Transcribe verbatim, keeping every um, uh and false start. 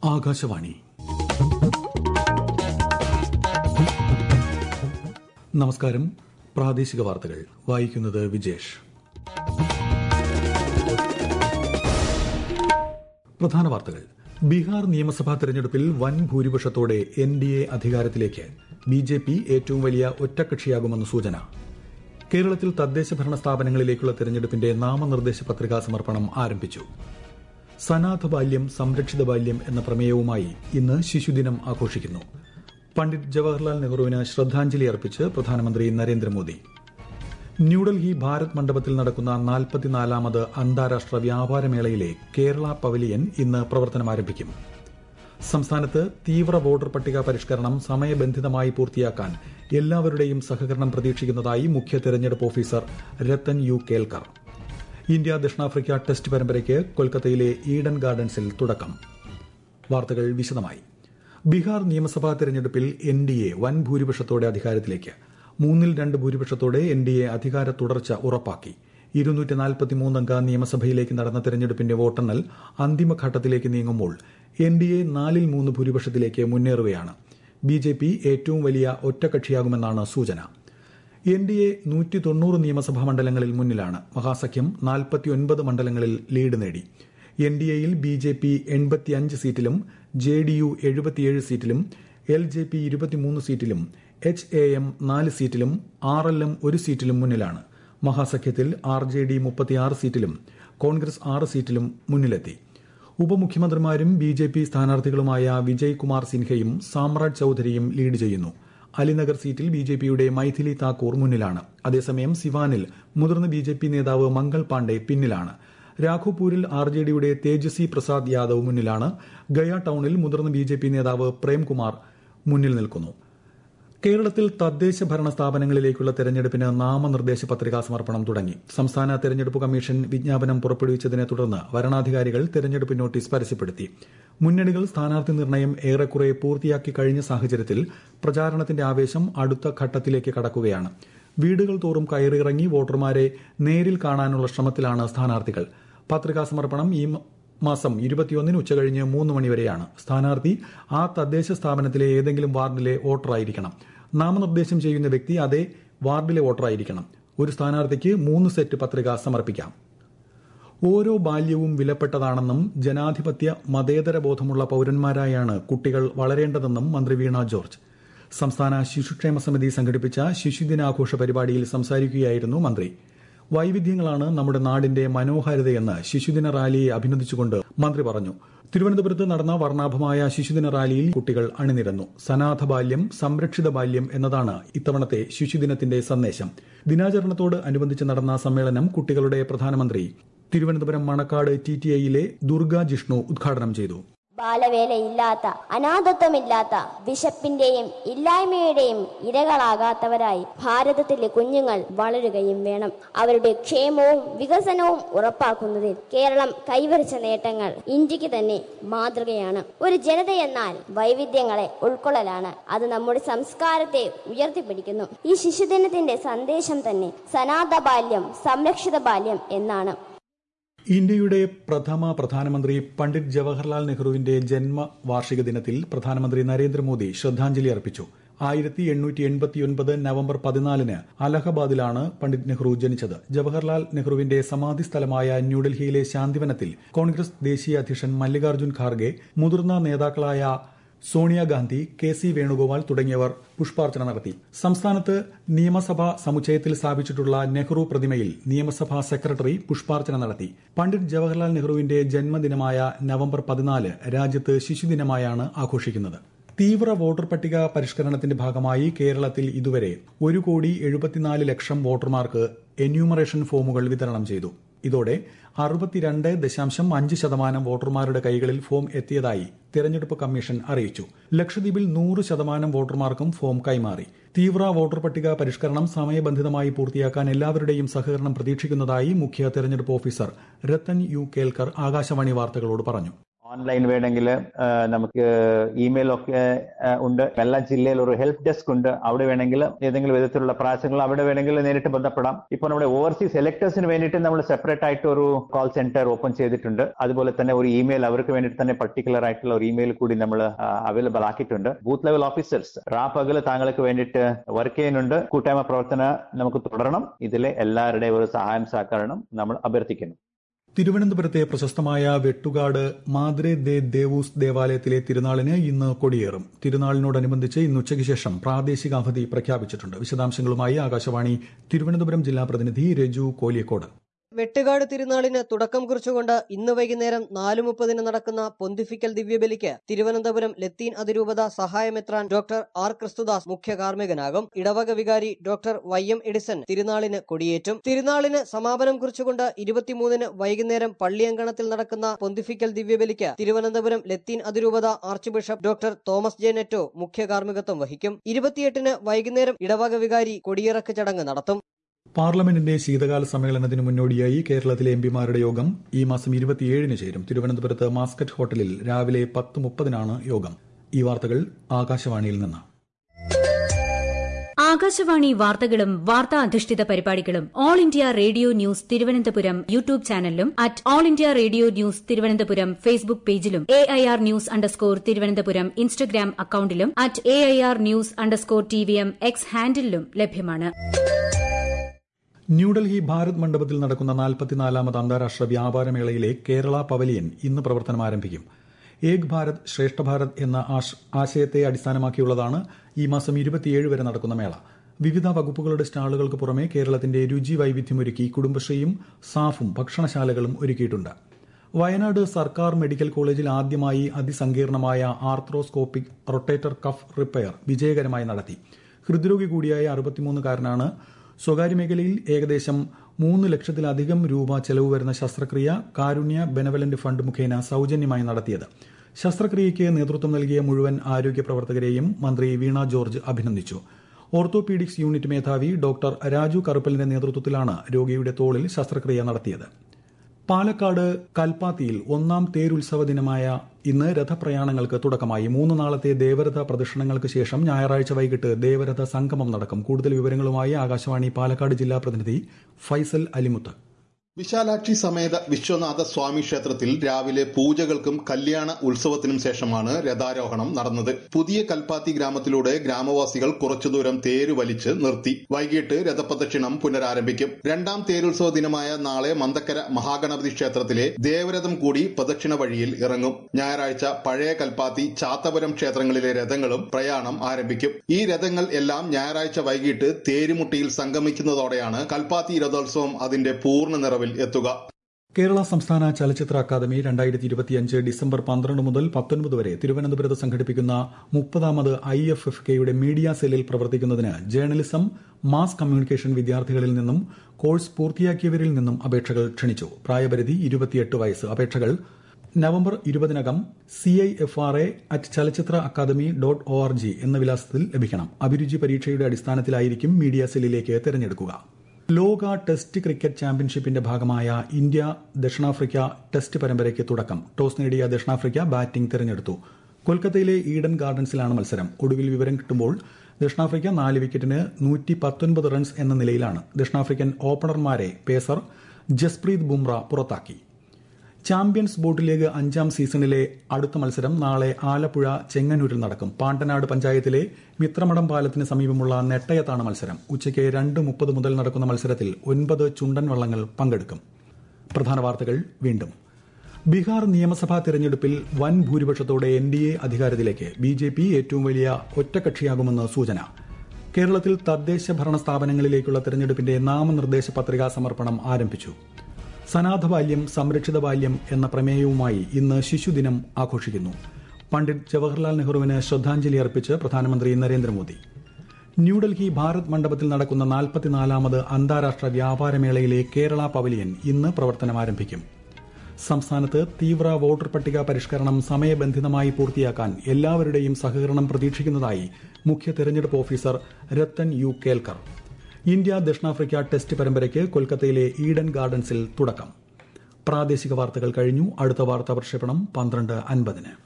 ആകാശവാണി. നമസ്കാരം. പ്രാദേശിക വാർത്തകൾ വായിക്കുന്നത് വിജേഷ്. പ്രധാന വാർത്തകൾ. ബീഹാർ നിയമസഭാ തെരഞ്ഞെടുപ്പിൽ വൻ ഭൂരിപക്ഷത്തോടെ എൻ ഡി എ അധികാരത്തിലേക്ക്. ബി ജെ പി ഏറ്റവും വലിയ ഒറ്റക്കക്ഷിയാകുമെന്ന് സൂചന. കേരളത്തിൽ തദ്ദേശ ഭരണ സ്ഥാപനങ്ങളിലേക്കുള്ള തെരഞ്ഞെടുപ്പിന്റെ നാമനിർദ്ദേശ പത്രികാ സമർപ്പണം ആരംഭിച്ചു. സനാഥ ബാല്യം സംരക്ഷിത ബാല്യം എന്ന പ്രമേയവുമായി ഇന്ന് ശിശുദിനം ആഘോഷിക്കുന്നു. പണ്ഡിറ്റ് ജവഹർലാൽ നെഹ്റുവിന് ശ്രദ്ധാഞ്ജലി അർപ്പിച്ച് പ്രധാനമന്ത്രി നരേന്ദ്രമോദി. ന്യൂഡൽഹി ഭാരത് മണ്ഡപത്തിൽ നടക്കുന്ന നാൽപ്പത്തിനാലാമത് അന്താരാഷ്ട്ര വ്യാപാരമേളയിലെ കേരള പവലിയൻ ഇന്ന് പ്രവർത്തനമാരംഭിക്കും. സംസ്ഥാനത്ത് തീവ്ര വോട്ടർ പട്ടിക പരിഷ്കരണം സമയബന്ധിതമായി പൂർത്തിയാക്കാൻ എല്ലാവരുടെയും സഹകരണം പ്രതീക്ഷിക്കുന്നതായി മുഖ്യ തെരഞ്ഞെടുപ്പ് officer Ratan U Kelkar. India ദക്ഷിണാഫ്രിക്ക ടെസ്റ്റ് പരമ്പരയ്ക്ക് കൊൽക്കത്തയിലെ ഈഡൻ ഗാർഡൻസിൽ തുടക്കം. വാർത്തകൾ വിശദമായി. ബീഹാർ നിയമസഭാ തെരഞ്ഞെടുപ്പിൽ എൻ ഡി എ വൻ ഭൂരിപക്ഷത്തോടെ അധികാരത്തിലേക്ക്. മൂന്നിൽ രണ്ട് ഭൂരിപക്ഷത്തോടെ എൻ ഡി എ അധികാര തുടർച്ച ഉറപ്പാക്കി. ഇരുന്നൂറ്റി നാൽപ്പത്തിമൂന്നംഗ നിയമസഭയിലേക്ക് നടന്ന തെരഞ്ഞെടുപ്പിന്റെ വോട്ടെണ്ണൽ അന്തിമഘട്ടത്തിലേക്ക് നീങ്ങുമ്പോൾ എൻ ഡി എ നാലിൽ മൂന്ന് ഭൂരിപക്ഷത്തിലേക്ക് മുന്നേറുകയാണ്. ബി ജെ പി ഏറ്റവും വലിയ ഒറ്റക്കക്ഷിയാകുമെന്നാണ് സൂചന. എൻ ഡി എ നൂറ്റി തൊണ്ണൂറ് നിയമസഭാ മണ്ഡലങ്ങളിൽ മുന്നിലാണ്. മഹാസഖ്യം നാൽപ്പത്തിയൊൻപത് മണ്ഡലങ്ങളിൽ ലീഡ് നേടി. എൻ ഡി എയിൽ ബി ജെ പി എൺപത്തിയഞ്ച് സീറ്റിലും ജെ ഡി യു എഴുപത്തിയേഴ് സീറ്റിലും എൽ ജെ പി ഇരുപത്തിമൂന്ന് സീറ്റിലും എച്ച് എ എം നാല് സീറ്റിലും ആർ എൽ എം ഒരു സീറ്റിലും മുന്നിലാണ്. മഹാസഖ്യത്തിൽ ആർ ജെ ഡി മുപ്പത്തിയാറ് സീറ്റിലും കോൺഗ്രസ് ആറ് സീറ്റിലും മുന്നിലെത്തി. ഉപമുഖ്യമന്ത്രിമാരും ബി ജെ പി സ്ഥാനാർത്ഥികളുമായ വിജയ് കുമാർ സിൻഹയും സാമ്രാജ് ചൌധരിയും ലീഡ് ചെയ്യുന്നു. അലിനഗർ സീറ്റിൽ ബി ജെ പിയുടെ മൈഥിലി താക്കൂർ മുന്നിലാണ്. അതേസമയം സിവാനിൽ മുതിർന്ന ബി ജെ പി നേതാവ് മംഗൾ പാണ്ഡെ പിന്നിലാണ്. രാഘോപൂരിൽ ആർ ജെ ഡിയുടെ തേജസ്വി പ്രസാദ് യാദവ് മുന്നിലാണ്. ഗയ ടൌണിൽ മുതിർന്ന ബി ജെ പി നേതാവ് പ്രേംകുമാർ മുന്നിൽ നിൽക്കുന്നു. കേരളത്തിൽ തദ്ദേശ ഭരണ സ്ഥാപനങ്ങളിലേക്കുള്ള തെരഞ്ഞെടുപ്പിന് നാമനിർദ്ദേശ പത്രികാ സമർപ്പണം തുടങ്ങി. സംസ്ഥാന തെരഞ്ഞെടുപ്പ് കമ്മീഷൻ വിജ്ഞാപനം പുറപ്പെടുവിച്ചതിനെ തുടർന്ന് വരണാധികാരികൾ തെരഞ്ഞെടുപ്പ് നോട്ടീസ് പരസ്യപ്പെടുത്തി. മുന്നണികൾ സ്ഥാനാർത്ഥി നിർണയം ഏറെക്കുറെ പൂർത്തിയാക്കി കഴിഞ്ഞ സാഹചര്യത്തിൽ പ്രചാരണത്തിന്റെ ആവേശം അടുത്ത ഘട്ടത്തിലേക്ക് കടക്കുകയാണ്. വീടുകൾ തോറും കയറിയിറങ്ങി വോട്ടർമാരെ നേരിൽ കാണാനുള്ള ശ്രമത്തിലാണ് സ്ഥാനാർത്ഥികൾ. പത്രികാ സമർപ്പണം ഈ മാസം ഇരുപത്തിയൊന്നിന് ഉച്ചകഴിഞ്ഞ് മൂന്ന് മണിവരെയാണ്. സ്ഥാനാർത്ഥി ആ തദ്ദേശ സ്ഥാപനത്തിലെ ഏതെങ്കിലും വാർഡിലെ വോട്ടറായിരിക്കണം. നാമനിർദ്ദേശം ചെയ്യുന്ന വ്യക്തി അതേ വാർഡിലെ വോട്ടറായിരിക്കണം. ഒരു സ്ഥാനാർത്ഥിക്ക് മൂന്ന് സെറ്റ് പത്രിക സമർപ്പിക്കാം. ഓരോ ബാല്യവും വിലപ്പെട്ടതാണെന്നും ജനാധിപത്യ മതേതര ബോധമുള്ള പൌരന്മാരായാണ് കുട്ടികൾ വളരേണ്ടതെന്നും മന്ത്രി വീണ ജോർജ്. സംസ്ഥാന ശിശുക്ഷേമ സമിതി സംഘടിപ്പിച്ച ശിശുദിനാഘോഷ പരിപാടിയിൽ സംസാരിക്കുകയായിരുന്നു മന്ത്രി. വൈവിധ്യങ്ങളാണ് നമ്മുടെ നാടിന്റെ മനോഹാരിതയെന്ന് ശിശുദിന റാലിയെ അഭിനന്ദിച്ചുകൊണ്ട് മന്ത്രി പറഞ്ഞു. തിരുവനന്തപുരത്ത് നടന്ന വർണ്ണാഭമായ ശിശുദിന റാലിയിൽ കുട്ടികൾ അണിനിരന്നു. സനാഥ ബാല്യം സംരക്ഷിത ബാല്യം എന്നതാണ് ഇത്തവണത്തെ ശിശുദിനത്തിന്റെ സന്ദേശം. ദിനാചരണത്തോട് അനുബന്ധിച്ച് നടന്ന സമ്മേളനം കുട്ടികളുടെ പ്രധാനമന്ത്രി തിരുവനന്തപുരം മണക്കാട് ടി ടി ഐയിലെ ദുർഗ ജിഷ്ണു ഉദ്ഘാടനം ചെയ്തു. ബാലവേലയില്ലാത്ത, അനാഥത്വമില്ലാത്ത, വിശപ്പിന്റെയും ഇല്ലായ്മയുടെയും ഇരകളാകാത്തവരായി ഭാരതത്തിലെ കുഞ്ഞുങ്ങൾ വളരുകയും വേണം. അവരുടെ ക്ഷേമവും വികസനവും ഉറപ്പാക്കുന്നതിൽ കേരളം കൈവരിച്ച നേട്ടങ്ങൾ ഇന്ത്യക്ക് തന്നെ മാതൃകയാണ്. ഒരു ജനതയെന്നാൽ വൈവിധ്യങ്ങളെ ഉൾക്കൊള്ളലാണ്. അത് നമ്മുടെ സംസ്കാരത്തെ ഉയർത്തിപ്പിടിക്കുന്നു. ഈ ശിശുദിനത്തിന്റെ സന്ദേശം തന്നെ സനാഥ ബാല്യം സംരക്ഷിത ബാല്യം എന്നാണ്. ഇന്ത്യയുടെ പ്രഥമ പ്രധാനമന്ത്രി പണ്ഡിറ്റ് ജവഹർലാൽ നെഹ്റുവിന്റെ ജന്മവാർഷിക ദിനത്തിൽ പ്രധാനമന്ത്രി നരേന്ദ്രമോദി ശ്രദ്ധാഞ്ജലി അർപ്പിച്ചു. ആയിരത്തി എണ്ണൂറ്റി എൺപത്തിയൊൻപത് നവംബർ പതിനാലിന് അലഹബാദിലാണ് പണ്ഡിറ്റ് നെഹ്റു ജനിച്ചത്. ജവഹർലാൽ നെഹ്റുവിന്റെ സമാധി സ്ഥലമായ ന്യൂഡൽഹിയിലെ ശാന്തിവനത്തിൽ കോൺഗ്രസ് ദേശീയ അധ്യക്ഷൻ മല്ലികാർജ്ജുൻ ഖാർഗെ, മുതിർന്ന നേതാക്കളായ സോണിയാഗാന്ധി, കെ സി വേണുഗോപാൽ തുടങ്ങിയവർ പുഷ്പാർച്ചന നടത്തി. സംസ്ഥാനത്ത് നിയമസഭാ സമുച്ചയത്തിൽ സ്ഥാപിച്ചിട്ടുള്ള നെഹ്റു പ്രതിമയിൽ നിയമസഭാ സെക്രട്ടറി പുഷ്പാർച്ചന നടത്തി. പണ്ഡിറ്റ് ജവഹർലാൽ നെഹ്റുവിന്റെ ജന്മദിനമായ നവംബർ പതിനാല് രാജ്യത്ത് ശിശുദിനമായാണ് ആഘോഷിക്കുന്നത്. തീവ്ര വോട്ടർ പട്ടിക പരിഷ്കരണത്തിന്റെ ഭാഗമായി കേരളത്തിൽ ഇതുവരെ ഒരു കോടി എഴുപത്തിനാല് ലക്ഷം വോട്ടർമാർക്ക് എന്യൂമറേഷൻ ഫോമുകൾ വിതരണം ചെയ്തു. ഇതോടെ അറുപത്തിരണ്ട് ദശാംശം അഞ്ച് ശതമാനം വോട്ടർമാരുടെ കൈകളിൽ ഫോം എത്തിയതായി തെരഞ്ഞെടുപ്പ് കമ്മീഷൻ അറിയിച്ചു. ലക്ഷദ്വീപിൽ നൂറ് ശതമാനം വോട്ടർമാർക്കും ഫോം കൈമാറി. തീവ്ര വോട്ടർ പട്ടിക പരിഷ്കരണം സമയബന്ധിതമായി പൂർത്തിയാക്കാൻ എല്ലാവരുടെയും സഹകരണം പ്രതീക്ഷിക്കുന്നതായി മുഖ്യ തെരഞ്ഞെടുപ്പ് ഓഫീസർ രത്തൻ യു കേൽക്കർ ആകാശവാണി വാർത്തകളോട് പറഞ്ഞു. ഓൺലൈൻ വേണമെങ്കിൽ നമുക്ക് ഇമെയിൽ ഒക്കെ ഉണ്ട്. എല്ലാ ജില്ലയിൽ ഒരു ഹെൽപ്പ് ഡെസ്ക് ഉണ്ട്. അവിടെ വേണമെങ്കിൽ ഏതെങ്കിലും വിധത്തിലുള്ള പ്രാവശ്യങ്ങൾ അവിടെ വേണമെങ്കിൽ നേരിട്ട് ബന്ധപ്പെടാം. ഇപ്പോൾ നമ്മുടെ ഓവർസീസ് എലക്ടേഴ്സിന് വേണ്ടിയിട്ട് നമ്മൾ സെപ്പറേറ്റ് ആയിട്ട് ഒരു കോൾ സെന്റർ ഓപ്പൺ ചെയ്തിട്ടുണ്ട്. അതുപോലെ തന്നെ ഒരു ഇമെയിൽ അവർക്ക് വേണ്ടിയിട്ട് തന്നെ പർട്ടിക്കുലർ ആയിട്ടുള്ള ഒരു ഇമെയിൽ കൂടി നമ്മൾ അവൈലബിൾ ആക്കിയിട്ടുണ്ട്. ബൂത്ത് ലെവൽ ഓഫീസേഴ്സ് റാപ്പകൽ താങ്കൾക്ക് വേണ്ടിയിട്ട് വർക്ക് ചെയ്യുന്നുണ്ട്. കൂട്ടായ്മ പ്രവർത്തനം നമുക്ക് തുടരണം. ഇതിലെ എല്ലാവരുടെയും ഒരു സഹായം സഹകരണം നമ്മൾ അഭ്യർത്ഥിക്കുന്നു. തിരുവനന്തപുരത്തെ പ്രശസ്തമായ വെട്ടുകാട് മാദ്രെ ദേ ദേവൂസ് ദേവാലയത്തിലെ തിരുനാളിന് ഇന്ന് കൊടിയേറും. തിരുനാളിനോടനുബന്ധിച്ച് ഇന്ന് ഉച്ചയ്ക്ക് ശേഷം പ്രാദേശിക അവധി പ്രഖ്യാപിച്ചിട്ടുണ്ട്. വിശദാംശങ്ങളുമായി ആകാശവാണി തിരുവനന്തപുരം ജില്ലാ പ്രതിനിധി രജു കോലിയക്കോട്. വെട്ടുകാട് തിരുനാളിന് തുടക്കം കുറിച്ചുകൊണ്ട് ഇന്ന് വൈകുന്നേരം നാല് മുപ്പതിന് നടക്കുന്ന പൊന്തിഫിക്കൽ ദിവ്യബലിക്ക് തിരുവനന്തപുരം ലത്തീൻ അതിരൂപത സഹായമെത്രാൻ ഡോക്ടർ ആർ ക്രിസ്തുദാസ് മുഖ്യ കാർമ്മികനാകും. ഇടവക വികാരി ഡോക്ടർ വൈ എം എഡിസൺ തിരുനാളിന് കൊടിയേറ്റും. തിരുനാളിന് സമാപനം കുറിച്ചുകൊണ്ട് ഇരുപത്തിമൂന്നിന് വൈകുന്നേരം പള്ളിയങ്കണത്തിൽ നടക്കുന്ന പൊന്തിഫിക്കൽ ദിവ്യബലിക്ക് തിരുവനന്തപുരം ലത്തീൻ അതിരൂപത arch bishop doctor Thomas J Netto മുഖ്യ കാർമ്മികത്വം വഹിക്കും. ഇരുപത്തിയെട്ടിന് വൈകുന്നേരം ഇടവക വികാരി കൊടിയിറക്ക് ചടങ്ങ് നടത്തും. പാർലമെന്റിന്റെ ശീതകാല സമ്മേളനത്തിന് മുന്നോടിയായി കേരളത്തിലെ എംപിമാരുടെ യോഗം ഈ മാസം ഇരുപത്തിയേഴിന് ചേരും. തിരുവനന്തപുരത്ത് മാസ്കറ്റ് ഹോട്ടലിൽ രാവിലെ പത്ത് മുപ്പതിനാണ് യോഗം. ഈ വാർത്തകൾ ആകാശവാണിയിൽ നിന്ന്. ആകാശവാണി വാർത്തകളും വാർത്താ അധിഷ്ഠിത പരിപാടികളും all India radio news Thiruvananthapuram YouTube ചാനലിലും at all India radio news Thiruvananthapuram Facebook പേജിലും A I R news underscore Thiruvananthapuram Instagram അക്കൌണ്ടിലും at A I R news underscore T V M X ഹാൻഡിലും ലഭ്യമാണ്. ന്യൂഡൽഹി ഭാരത് മണ്ഡപത്തിൽ നടക്കുന്ന നാൽപ്പത്തിനാലാമത് അന്താരാഷ്ട്ര വ്യാപാരമേളയിലെ കേരള പവലിയൻ ഇന്ന് പ്രവർത്തനം ആരംഭിക്കും. ഏക് ഭാരത് ശ്രേഷ്ഠ ഭാരത് എന്ന ആശയത്തെ അടിസ്ഥാനമാക്കിയുള്ളതാണ് ഈ മാസം ഇരുപത്തിയേഴ് വരെ നടക്കുന്ന മേള. വിവിധ വകുപ്പുകളുടെ സ്റ്റാളുകൾക്ക് പുറമെ കേരളത്തിന്റെ രുചി വൈവിധ്യമൊരുക്കി കുടുംബശ്രീയും സാഫും ഭക്ഷണശാലകളും ഒരുക്കിയിട്ടുണ്ട്. വയനാട് സർക്കാർ മെഡിക്കൽ കോളേജിൽ ആദ്യമായി അതിസങ്കീർണമായ ആർത്രോസ്കോപ്പിക് റൊട്ടേറ്റർ കഫ് റിപ്പയർ വിജയകരമായി നടത്തി. ഹൃദ്രോഗി കൂടിയായ അറുപത്തിമൂന്നുകാരനാണ് സ്വകാര്യ മേഖലയിൽ ഏകദേശം മൂന്ന് ലക്ഷത്തിലധികം രൂപ ചെലവ് വരുന്ന ശസ്ത്രക്രിയ കാരുണ്യ ബെനവലന്റ് ഫണ്ട് മുഖേന സൌജന്യമായി നടത്തിയത്. ശസ്ത്രക്രിയയ്ക്ക് നേതൃത്വം നൽകിയ മുഴുവൻ ആരോഗ്യ പ്രവർത്തകരെയും മന്ത്രി വീണ ജോർജ് അഭിനന്ദിച്ചു. ഓർത്തോപീഡിക്സ് യൂണിറ്റ് മേധാവി ഡോക്ടർ രാജു കറുപ്പലിന്റെ നേതൃത്വത്തിലാണ് രോഗിയുടെ തോളിൽ ശസ്ത്രക്രിയ നടത്തിയത്. പാലക്കാട് കൽപ്പാത്തിയിൽ ഒന്നാം തേരുത്സവ ദിനമായ ഇന്ന് രഥപ്രയാണങ്ങൾക്ക് തുടക്കമായി. മൂന്ന് നാളത്തെ ദേവരഥ പ്രദക്ഷിണങ്ങൾക്ക് ശേഷം ഞായറാഴ്ച വൈകിട്ട് ദേവരഥ സംഗമം നടക്കും. കൂടുതൽ വിവരങ്ങളുമായി ആകാശവാണി പാലക്കാട് ജില്ലാ പ്രതിനിധി ഫൈസൽ അലിമുത്ത്. വിശാലാക്ഷി സമേത വിശ്വനാഥ സ്വാമി ക്ഷേത്രത്തിൽ രാവിലെ പൂജകൾക്കും കല്യാണ ഉത്സവത്തിനും ശേഷമാണ് രഥാരോഹണം നടന്നത്. പുതിയ കൽപ്പാത്തി ഗ്രാമത്തിലൂടെ ഗ്രാമവാസികൾ കുറച്ചുദൂരം തേര് വലിച്ച് നിർത്തി. വൈകിട്ട് രഥപ്രദക്ഷിണം പുനരാരംഭിക്കും. രണ്ടാം തേരുത്സവ ദിനമായ നാളെ മന്തക്കര മഹാഗണപതി ക്ഷേത്രത്തിലെ ദേവരഥം കൂടി പ്രദക്ഷിണ വഴിയിൽ ഇറങ്ങും. ഞായറാഴ്ച പഴയ കൽപ്പാത്തി ചാത്തപുരം ക്ഷേത്രങ്ങളിലെ രഥങ്ങളും പ്രയാണം ആരംഭിക്കും. ഈ രഥങ്ങൾ എല്ലാം ഞായറാഴ്ച വൈകിട്ട് തേരുമുട്ടിയിൽ സംഗമിക്കുന്നതോടെയാണ് കൽപ്പാത്തി രഥോത്സവം അതിന്റെ പൂർണ്ണ നിറവിൽ എത്തുക. കേരള സംസ്ഥാന ചലച്ചിത്ര അക്കാദമി രണ്ടായിരത്തി ഇരുപത്തിയഞ്ച് ഡിസംബർ പന്ത്രണ്ട് മുതൽ പത്തൊൻപത് വരെ തിരുവനന്തപുരത്ത് സംഘടിപ്പിക്കുന്ന മുപ്പതാമത് ഐ എഫ് എഫ് കെയുടെ മീഡിയ സെല്ലിൽ പ്രവർത്തിക്കുന്നതിന് ജേർണലിസം മാസ് കമ്മ്യൂണിക്കേഷൻ വിദ്യാർത്ഥികളിൽ നിന്നും കോഴ്സ് പൂർത്തിയാക്കിയവരിൽ നിന്നും അപേക്ഷകൾ ക്ഷണിച്ചു. പ്രായപരിധി ഇരുപത്തിയെട്ട് വയസ്സ്. അപേക്ഷകൾ നവംബർ ഇരുപതിനകം C I F R A at Chalachitra academy dot O R G എന്ന വിലാസത്തിൽ ലഭിക്കണം. അഭിരുചി പരീക്ഷയുടെ അടിസ്ഥാനത്തിലായിരിക്കും മീഡിയ സെല്ലിലേക്ക് തെരഞ്ഞെടുക്കുക. ലോക ടെസ്റ്റ് ക്രിക്കറ്റ് ചാമ്പ്യൻഷിപ്പിന്റെ ഭാഗമായ ഇന്ത്യ ദക്ഷിണാഫ്രിക്ക ടെസ്റ്റ് പരമ്പരയ്ക്ക് തുടക്കം. ടോസ് നേടിയ ദക്ഷിണാഫ്രിക്ക ബാറ്റിംഗ് തെരഞ്ഞെടുത്തു. കൊൽക്കത്തയിലെ ഈഡൻ ഗാർഡൻസിലാണ് മത്സരം. ഒടുവിൽ വിവരം കിട്ടുമ്പോൾ ദക്ഷിണാഫ്രിക്ക നാല് വിക്കറ്റിന് നൂറ്റി പത്തൊൻപത് റൺസ് എന്ന നിലയിലാണ്. ദക്ഷിണാഫ്രിക്കൻ ഓപ്പണർമാരെ പേസർ ജസ്പ്രീത് ബുംറ പുറത്താക്കി. ചാമ്പ്യൻസ് ബോട്ട് ലീഗ് അഞ്ചാം സീസണിലെ അടുത്ത മത്സരം നാളെ ആലപ്പുഴ ചെങ്ങന്നൂരിൽ നടക്കും. പാണ്ടനാട് പഞ്ചായത്തിലെ മിത്രമടം പാലത്തിന് സമീപമുള്ള നെട്ടയത്താണ് മത്സരം. ഉച്ചയ്ക്ക് രണ്ട് മുപ്പത് മുതൽ നടക്കുന്ന മത്സരത്തിൽ ഒൻപത് ചുണ്ടൻ വള്ളങ്ങൾ പങ്കെടുക്കും. പ്രധാന വാർത്തകൾ വീണ്ടും. ബീഹാർ നിയമസഭാ തെരഞ്ഞെടുപ്പിൽ വൻ ഭൂരിപക്ഷത്തോടെ എൻ ഡി എ അധികാരത്തിലേക്ക്. ബി ജെ പി ഏറ്റവും വലിയ ഒറ്റക്കക്ഷിയാകുമെന്ന് സൂചന. കേരളത്തിൽ തദ്ദേശ ഭരണ സ്ഥാപനങ്ങളിലേക്കുള്ള തെരഞ്ഞെടുപ്പിന്റെ നാമനിർദ്ദേശ പത്രികാ സമർപ്പണം ആരംഭിച്ചു. സനാഥ ബാല്യം സംരക്ഷിത ബാല്യം എന്ന പ്രമേയവുമായി ഇന്ന് ശിശുദിനം ആഘോഷിക്കുന്നു. പണ്ഡിറ്റ് ജവഹർലാൽ നെഹ്റുവിന് ശ്രദ്ധാഞ്ജലി അർപ്പിച്ച് പ്രധാനമന്ത്രി നരേന്ദ്രമോദി. ന്യൂഡൽഹി ഭാരത് മണ്ഡപത്തിൽ നടക്കുന്ന നാൽപ്പത്തിനാലാമത് അന്താരാഷ്ട്ര വ്യാപാരമേളയിലെ കേരള പവലിയൻ ഇന്ന് പ്രവർത്തനം ആരംഭിക്കും. സംസ്ഥാനത്ത് തീവ്ര വോട്ടർ പട്ടിക പരിഷ്കരണം സമയബന്ധിതമായി പൂർത്തിയാക്കാൻ എല്ലാവരുടെയും സഹകരണം പ്രതീക്ഷിക്കുന്നതായി മുഖ്യ തെരഞ്ഞെടുപ്പ് officer Ratan U Kelkar. India ദക്ഷിണാഫ്രിക്ക ടെസ്റ്റ് പരമ്പരയ്ക്ക് കൊൽക്കത്തയിലെ ഈഡൻ ഗാർഡൻസിൽ തുടക്കം. പ്രാദേശിക വാർത്തകൾ കഴിഞ്ഞു. അടുത്ത വാർത്താ പ്രക്ഷേപണം പന്ത്രണ്ട് അൻപതിന്.